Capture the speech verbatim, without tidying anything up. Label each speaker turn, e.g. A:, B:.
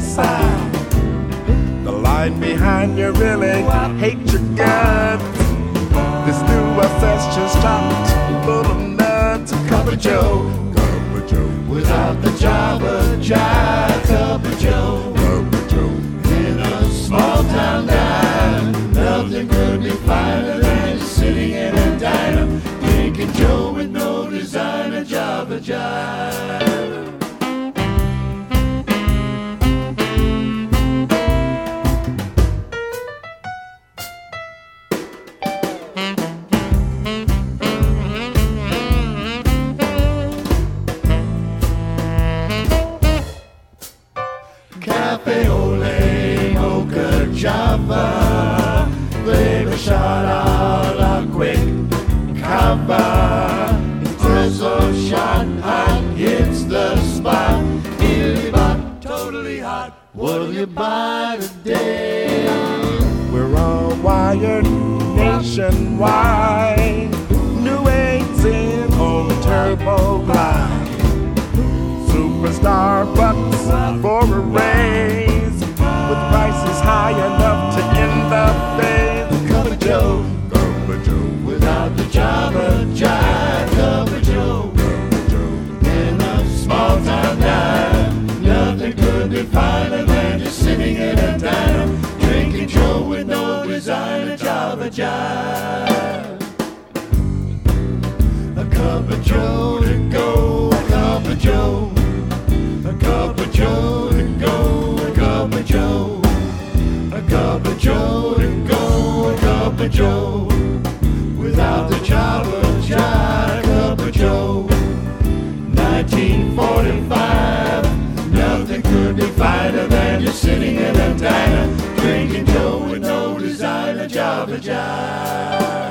A: side. The line behind you really hate your guts. This new affection's chocked full of nuts. Cup of Joe, Cup of Joe, without the Java Jive. Cup of Joe, Cup of Joe, in a small town diner. Nothing could be finer than sitting in a diner, drinking Joe with no designer Java Jive. Cafe Ole Mocha Java, flavor shot a la quick cava. Espresso shot hot hits the spot. Illy bot, totally hot. What'll you buy today? We're all wired nationwide. New eights in on the turbo glide. Superstar bucks for a raise, with prices high enough to end the phase. Cup of Joe, Cup of Joe, without the Java Jive. Cup of Joe, Cup of Joe, in a small town diner. Nothing could be finer than just sitting in a diner, drinking Joe with no designer Java Jive. A cup of Joe to go, a cup of Joe. A cup of Joe to go, a cup of Joe. A cup of Joe to go, a cup of Joe. Without the Java Jive. Cup of Joe. nineteen forty-five. Nothing could be finer than just sitting in a diner, drinking Joe with no designer Java Jive.